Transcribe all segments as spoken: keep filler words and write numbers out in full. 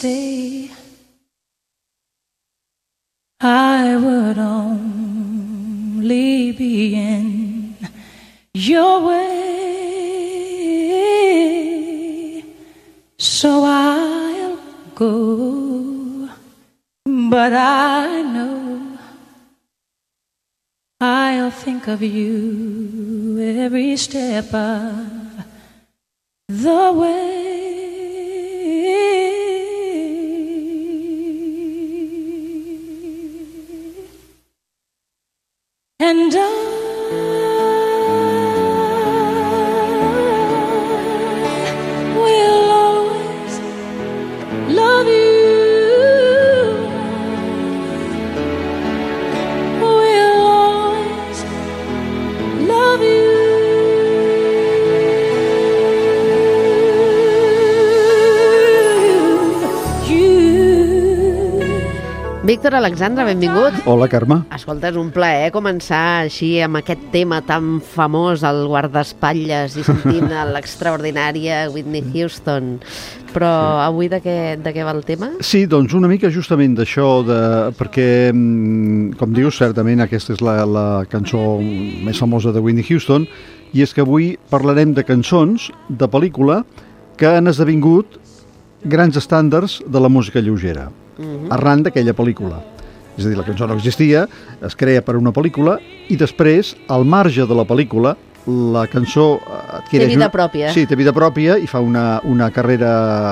stay, I would only be in your way. So I'll go, but I know I'll think of you every step of the way. And I will always love you. Will always love you. Víctor Alexandre, benvingut. Hola, Carme. Escolta, és un plaer començar així amb aquest tema tan famós, el guardaespatlles, i sentint l'extraordinària Whitney Houston. Però sí. Avui de què, de què va el tema? Sí, doncs una mica justament d'això, de, perquè, com dius, certament aquesta és la, la cançó més famosa de Whitney Houston, i és que avui parlarem de cançons de pel·lícula que han esdevingut grans estàndards de la música lleugera. Uh-huh. Arran d'aquella pel·lícula. És a dir, la cançó no existia, es crea per una pel·lícula i després, al marge de la pel·lícula, la cançó adquireix... Té vida una... pròpia. Sí, té vida pròpia i fa una, una carrera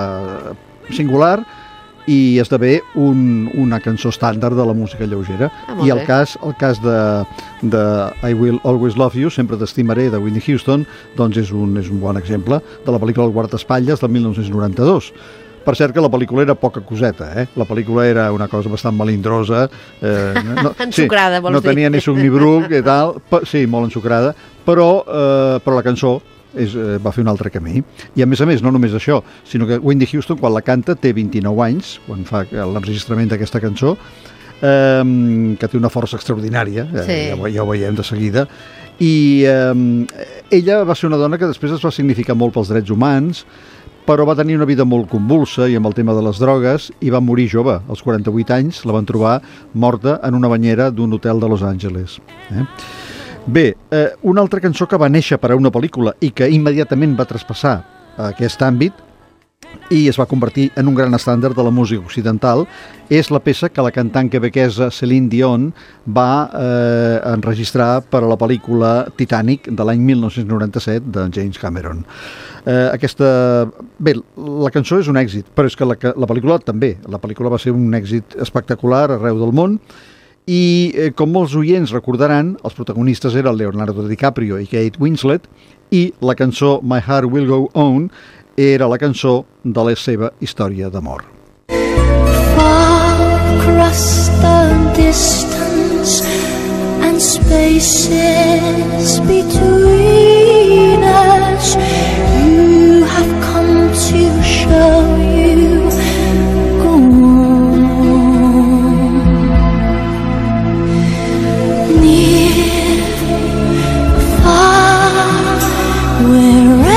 singular i esdevé un, una cançó estàndard de la música lleugera. Ah, I el cas, el cas de, de I Will Always Love You, Sempre t'estimaré, de Whitney Houston, doncs és un, és un bon exemple de la pel·lícula El guardaespatlles del mil nou-cents noranta-dos. Per cert que la pel·lícula era poca coseta, eh? La pel·lícula era una cosa bastant melindrosa. Eh, no, ensucrada, sí, vols no dir? tenia ni suc ni bruc i tal. Sí, molt ensucrada, però, eh, però la cançó és, eh, va fer un altre camí. I a més a més, no només això, sinó que Whitney Houston, quan la canta, té vint-i-nou anys, quan fa l'enregistrament d'aquesta cançó, eh, que té una força extraordinària, eh, sí. ja, ja ho veiem de seguida, i eh, ella va ser una dona que després es va significar molt pels drets humans, però va tenir una vida molt convulsa i amb el tema de les drogues i va morir jove, als quaranta-vuit anys, la van trobar morta en una banyera d'un hotel de Los Angeles. Eh? Bé, eh, una altra cançó que va néixer per a una pel·lícula i que immediatament va traspassar a aquest àmbit i es va convertir en un gran estàndard de la música occidental és la peça que la cantant quebequesa Céline Dion va eh, enregistrar per a la pel·lícula Titanic de l'any mil nou-cents noranta-set de James Cameron. Eh, aquesta... Bé, la cançó és un èxit, però és que la, la pel·lícula també. La pel·lícula va ser un èxit espectacular arreu del món i, eh, com molts oients recordaran, els protagonistes eren Leonardo DiCaprio i Kate Winslet i la cançó My Heart Will Go On era la cançó de la seva història d'amor. Far across the distance and spaces between us, you have come to show you go on. Near, far, wherever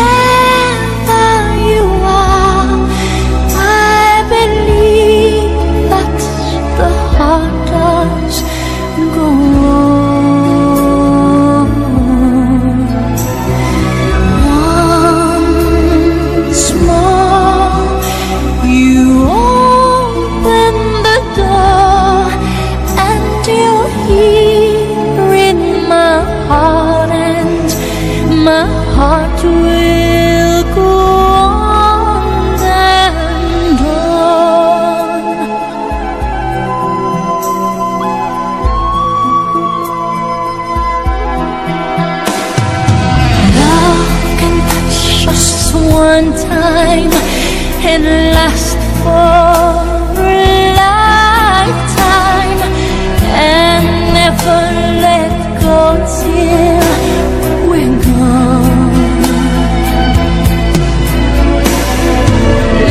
one time and last for a lifetime and never let go till we're gone.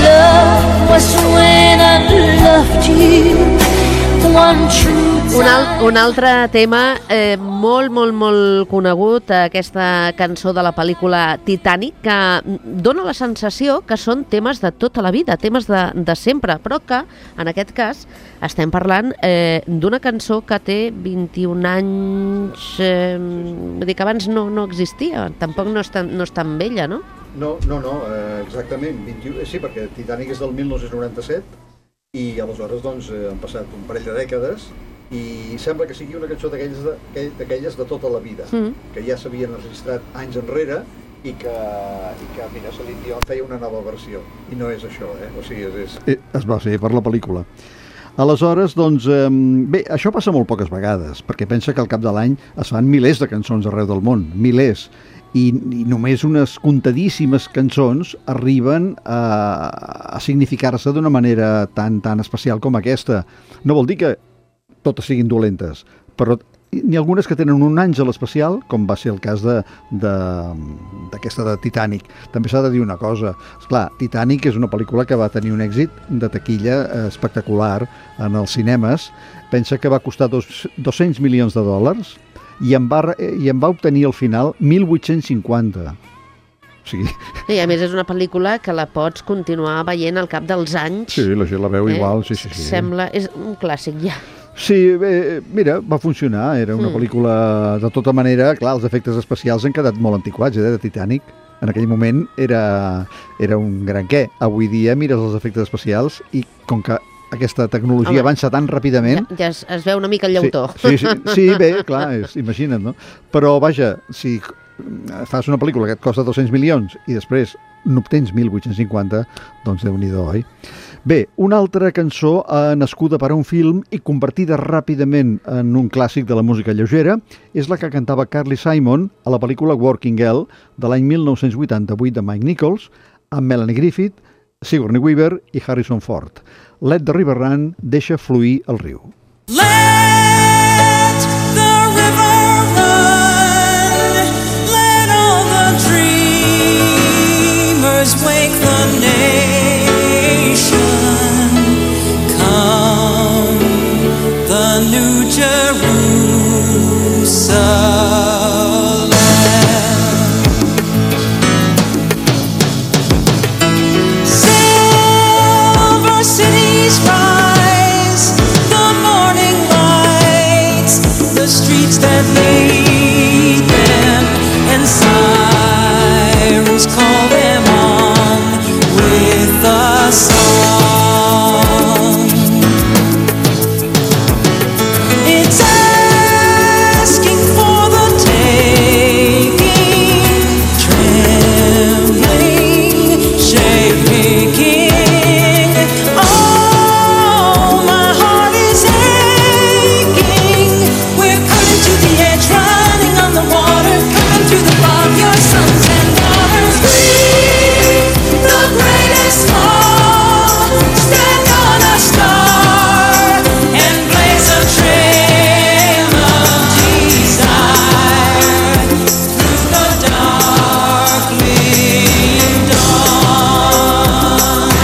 Love was when I loved you, one true time. Un, al Un altre tema eh, molt, molt, molt conegut, aquesta cançó de la pel·lícula Titanic, que dona la sensació que són temes de tota la vida, temes de, de sempre, però que, en aquest cas, estem parlant eh, d'una cançó que té vint-i-un anys, eh, vull dir que abans no, no existia, tampoc no és tan, no és tan vella, no? No, no, no, eh, exactament, vint-i-u, sí, perquè Titanic és del mil nou-cents noranta-set i aleshores doncs, eh, han passat un parell de dècades i sembla que sigui una cançó d'aquelles de, d'aquelles de tota la vida, mm. que ja s'havien registrat anys enrere i que, i que mira, Celine Dion feia una nova versió, i no és això, eh? O sigui, és... és... Eh, es va fer per la pel·lícula. Aleshores, doncs, eh, bé, això passa molt poques vegades, perquè pensa que al cap de l'any es fan milers de cançons arreu del món, milers, i, i només unes comptadíssimes cançons arriben a, a significar-se d'una manera tan, tan especial com aquesta. No vol dir que totes siguin dolentes, però n'hi ha algunes que tenen un àngel especial, com va ser el cas de, de, d'aquesta de Titanic. També s'ha de dir una cosa, esclar, Titanic és una pel·lícula que va tenir un èxit de taquilla espectacular en els cinemes. Pensa que va costar dos, dos-cents milions de dòlars i en, va, i en va obtenir al final mil vuit-cents cinquanta. O sigui... I a més és una pel·lícula que la pots continuar veient al cap dels anys. Sí, la gent la veu eh? igual, sí, sí, sí. Sembla, és un clàssic ja. Sí, bé, mira, va funcionar, era una mm. pel·lícula de tota manera, clar, els efectes especials han quedat molt antiquats, eh, de Titanic. En aquell moment era, era un gran què. Avui dia mires els efectes especials i com que aquesta tecnologia Home, avança tan ràpidament... Ja, ja es, es veu una mica el llautó. Sí, sí, sí, sí bé, clar, és, imagina't, no? Però, vaja, si fas una pel·lícula que et costa dos-cents milions i després n'obtens mil vuit-cents cinquanta, doncs Déu-n'hi-do, oi? Bé, una altra cançó eh, nascuda per a un film i convertida ràpidament en un clàssic de la música lleugera és la que cantava Carly Simon a la pel·lícula Working Girl de l'any mil nou-cents vuitanta-vuit de Mike Nichols amb Melanie Griffith, Sigourney Weaver i Harrison Ford. Let the River Run, deixa fluir el riu. Let the river run, let all the dreamers wake the nation. Come, the New Jerusalem. Silver cities rise, the morning lights, the streets that lead them, and sirens call them on with a song. It's asking for the taking, trembling, shaking. Oh, my heart is aching. We're coming to the edge, running on the water, coming to the bar, your sons and daughters. We, the greatest fall, stand on a star and blaze a trail of desire through the darkling dawn.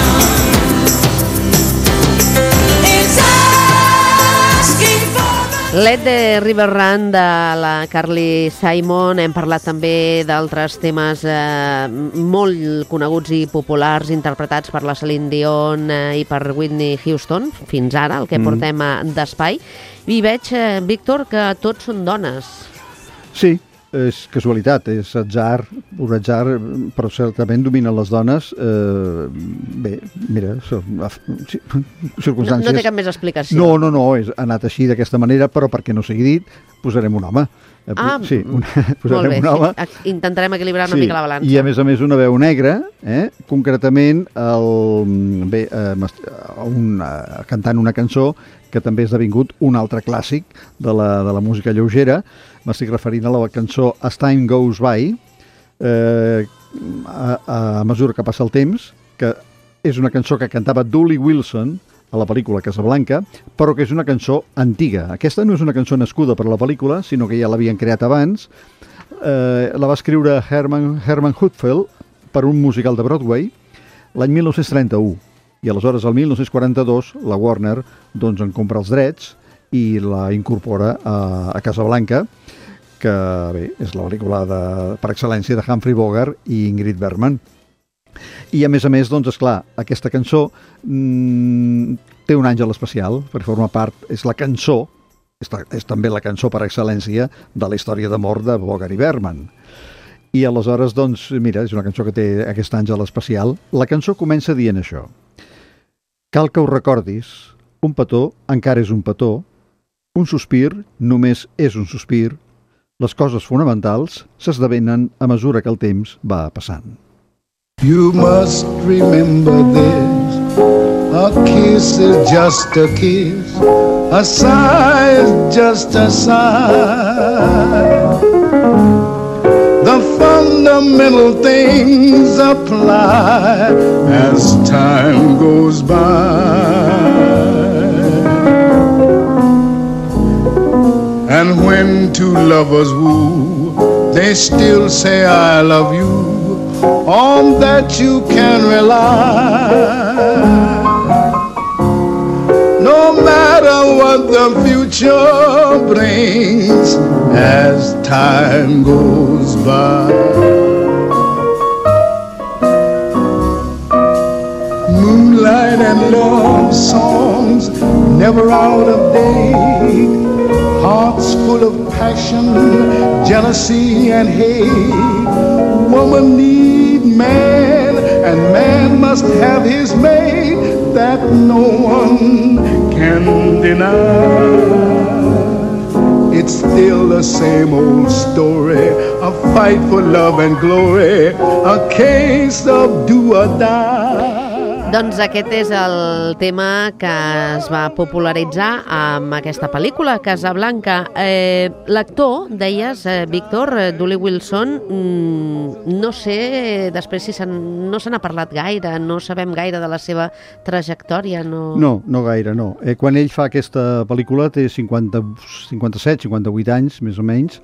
It's asking for the Let the River Run de la Carly Simon. Hem parlat també d'altres temes eh, molt coneguts i populars interpretats per la Celine Dion eh, i per Whitney Houston, fins ara, el que mm. portem a d'espai. I veig, eh, Víctor, que tots són dones. Sí, és casualitat, és atzar, un atzar, però certament dominen les dones. Eh, bé, mira, són circumstàncies... No, no té cap més explicació. No, no, no, és, ha anat així d'aquesta manera, però perquè no sigui dit, posarem un home. Ah, sí, un, molt bé. Un home. Intentarem equilibrar una sí, mica la balança. I a més a més una veu negra, eh? Concretament el, bé, eh, un, eh, cantant una cançó que també ha esdevingut un altre clàssic de la, de la música lleugera. M'estic referint a la cançó As Time Goes By, eh, a, a mesura que passa el temps, que és una cançó que cantava Dooley Wilson a la pel·lícula Casablanca, però que és una cançó antiga. Aquesta no és una cançó nascuda per la pel·lícula, sinó que ja l'havien creat abans. Eh, la va escriure Herman, Herman Hudfeld per un musical de Broadway l'any mil nou-cents trenta-u. I aleshores, el mil nou-cents quaranta-dos, la Warner doncs, en compra els drets i la incorpora a, a Casablanca, que bé, és la pel·lícula de, per excel·lència de Humphrey Bogart i Ingrid Bergman. I a més a més, doncs, esclar, aquesta cançó mmm, té un àngel especial, perquè forma part, és la cançó, és, és també la cançó per excel·lència de la història d'amor de Bogart i Bergman. I aleshores, doncs, mira, és una cançó que té aquest àngel especial. La cançó comença dient això. Cal que ho recordis, un petó encara és un petó, un sospir només és un sospir, les coses fonamentals s'esdevenen a mesura que el temps va passant. You must remember this, a kiss is just a kiss, a sigh is just a sigh. The fundamental things apply as time goes by. And when two lovers woo, they still say I love you. On that you can rely. No matter what the future brings as time goes by. Moonlight and love songs never out of date. Hearts full of passion, jealousy and hate. Woman need man, and man must have his mate. That no one can deny. It's still the same old story, a fight for love and glory, a case of do or die. Doncs aquest és el tema que es va popularitzar amb aquesta pel·lícula, Casablanca. Eh, L'actor, deies, eh, Víctor, eh, Dooley Wilson, mm, no sé després si no se n'ha parlat gaire, no sabem gaire de la seva trajectòria. No, no, no gaire, no. Eh, quan ell fa aquesta pel·lícula té cinquanta, cinquanta-set, cinquanta-vuit anys, més o menys,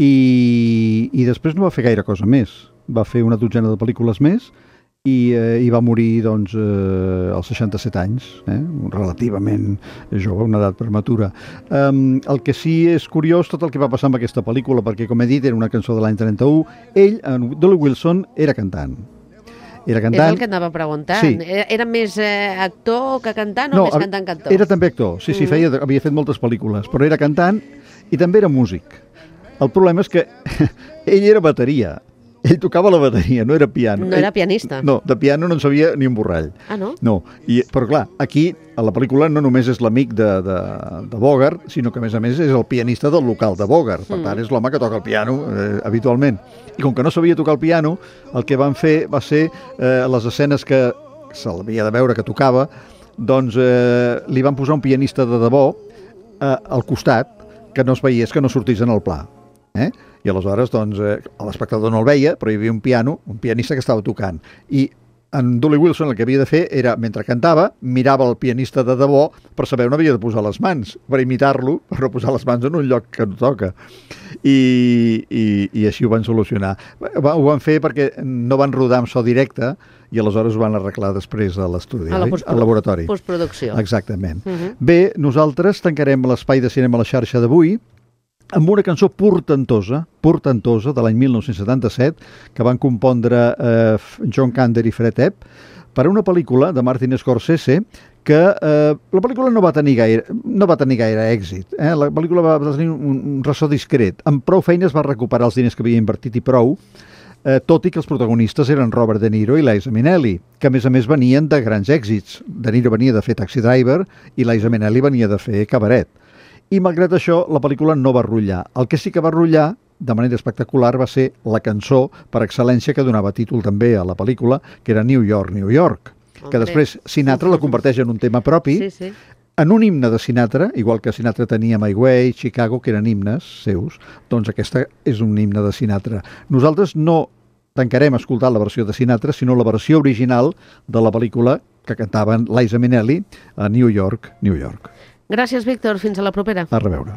i, i després no va fer gaire cosa més. Va fer una dotzena de pel·lícules més, i, eh, i va morir doncs, eh, als seixanta-set anys, eh? Relativament jove, una edat prematura. Um, el que sí és curiós tot el que va passar amb aquesta pel·lícula, perquè com he dit era una cançó de l'any trenta-u, ell, en Dooley Wilson, era cantant. Era cantant. És el que anava preguntant. Sí. Era, era més eh, actor que cantant o no, més cantant-cantor? Era també actor, sí, sí, feia, havia fet moltes pel·lícules, però era cantant i també era músic. El problema és que ell era bateria. Ell tocava la bateria, no era piano. No era ell, pianista. No, de piano no en sabia ni un borrall. Ah, no? No, i, però clar, aquí a la pel·lícula no només és l'amic de, de, de Bogart, sinó que a més a més és el pianista del local de Bogart. Per tant, és l'home que toca el piano eh, habitualment. I com que no sabia tocar el piano, el que van fer va ser eh, les escenes que se l'havia de veure que tocava, doncs eh, li van posar un pianista de debò eh, al costat que no es veiés, que no sortís en el pla. Eh? I aleshores, doncs, eh, l'espectador no el veia, però hi havia un piano, un pianista que estava tocant. I en Dooley Wilson el que havia de fer era, mentre cantava, mirava el pianista de debò per saber on havia de posar les mans, per imitar-lo, per no posar les mans en un lloc que no toca. I, i, i així ho van solucionar. Ho van fer perquè no van rodar amb so directe i aleshores ho van arreglar després a l'estudi, al laboratori. Postproducció. Exactament. Uh -huh. Bé, nosaltres tancarem l'espai de cinema a la xarxa d'avui amb una cançó portentosa, portentosa, de l'any mil nou-cents setanta-set, que van compondre eh, John Kander i Fred Epp, per a una pel·lícula de Martin Scorsese, que eh, la pel·lícula no va tenir gaire, no va tenir gaire èxit. Eh? La pel·lícula va tenir un, un ressò discret. Amb prou feines va recuperar els diners que havia invertit i prou, eh, tot i que els protagonistes eren Robert De Niro i Liza Minnelli, que a més a més venien de grans èxits. De Niro venia de fer Taxi Driver i Liza Minnelli venia de fer Cabaret. I malgrat això, la pel·lícula no va rotllar. El que sí que va rotllar, de manera espectacular, va ser la cançó per excel·lència que donava títol també a la pel·lícula, que era New York, New York, Hombre. que després Sinatra la converteix en un tema propi, sí, sí. en un himne de Sinatra, igual que Sinatra tenia My Way, Chicago, que eren himnes seus, doncs aquesta és un himne de Sinatra. Nosaltres no tancarem escoltant la versió de Sinatra, sinó la versió original de la pel·lícula que cantaven Liza Minnelli a New York, New York. Gràcies, Víctor. Fins a la propera. A reveure.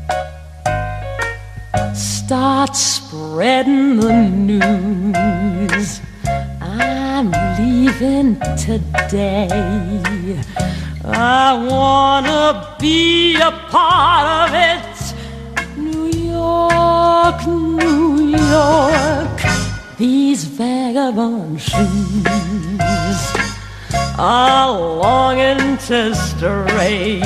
Start spreading the news. living today. I wanna be a part of it. New York, New York, these vagabond shoes are longing to stray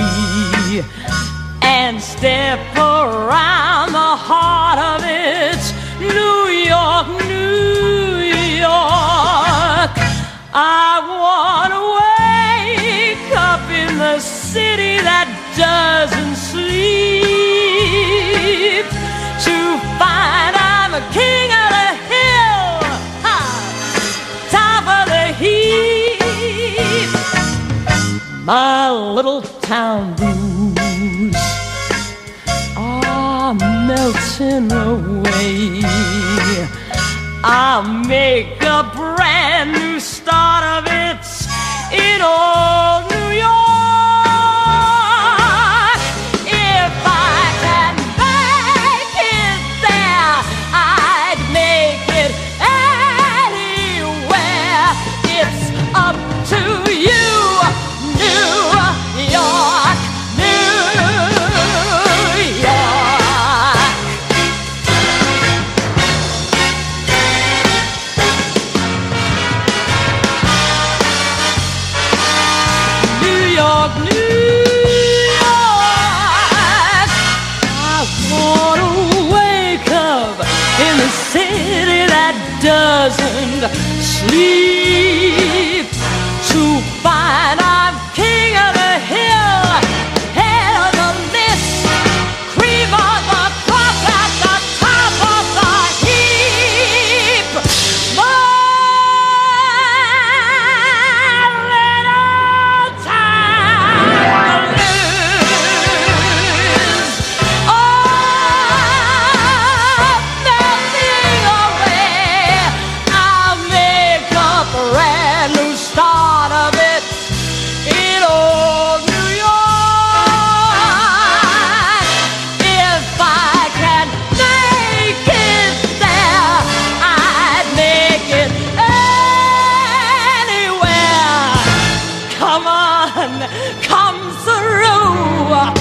and step around the heart of it. New York, New York, I wanna wake up in the city that doesn't sleep, to find I'm a king of the hill, ha, top of the heap. My little town blues are melting away. I'll make a brand new start of it in old New York. If I can make it there, I'd make it anywhere. It's up to you, New York, New York. New York, New York, I wanna wake up in the city that doesn't sleep, to find I'm king of the hill, head of the list, cream of the crop at the top of the heap. My little town blues are melting away. I'll make a brand new start of it in old New York. If I can make it there, I'd make it anywhere. Come on, come through.